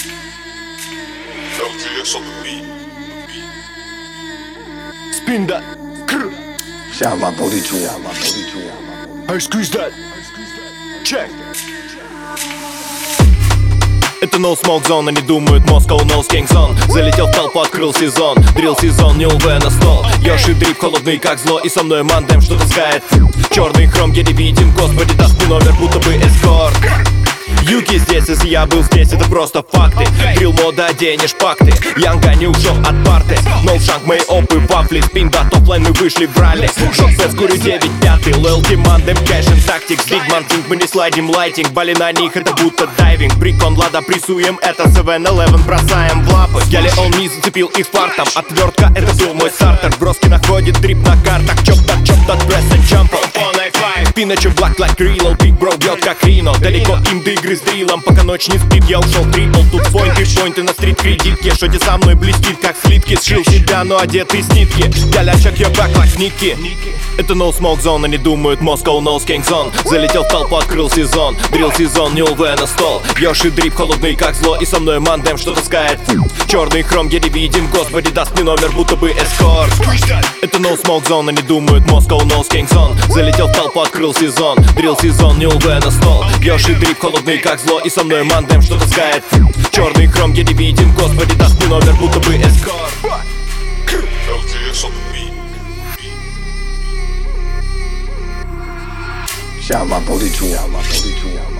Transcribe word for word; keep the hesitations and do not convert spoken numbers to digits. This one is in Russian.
эл ти экс on the beat. Spin that. Siamo a Politura, I squeeze that. Check. Это No Smoke Zone, они думают Moscow Knows King Zone. Залетел в толпу, открыл сезон. Дрил сезон, не УВ на стол. Йоши дрип, холодный как зло. И со мной мандем что таскает. Черный хром, еле видим. Господи, даст мне номер, будто бы эскорт. Юки здесь, если я был здесь, это просто факты. Дрил мода, оденешь пакты. Янга не ушел от парты. No шанг, мои опы, вафли. Спин, да, топ-лайн, мы вышли в ралли. Шок-пэс, курю девять пятый. Лоялти, мандем, кэшен, тактикс. Бигман, кинг, мы не слайдим, лайтинг. Бали на них, это будто дайвинг. Прикон, лада, прессуем, это севен элевен, бросаем в лапы. Я ли он не зацепил их фартом. Отвертка, это был мой стартер. Броски находит дрип на картах. Чоп-так, чоп-так, пресс и джампл. Пиначо, black like real, big bro бьет как Рино. Далеко им до игры с дрилом, пока ночь не спит, я ушел трипл. Тут поинты, поинты на стрит кредитки. Шоти со мной блестит, как слитки. Сшил себя, но одетый с нитки. Галя, check your back like Ники. Это No Smoke Zone, они думают Moscow Knows King Zone. Залетел в толпу, открыл сезон. Дрил сезон, не УВ на стол. Йоши дрип, холодный как зло. И со мной мандем что таскает. Черный хром, еле видим. Господи, даст мне номер, будто бы эскорт. Это No Smoke Zone, они думают Moscow Knows King Zone. Залетел в толпу, открыл сезон. Дрил сезон, не УВ на стол. Йоши дрип, холодный как зло. И со мной мандем что таскает. Черный хром, еле видим. Господи, даст мне номер, будто бы эскорт. эл ти экс on the beat. siamo a Politura.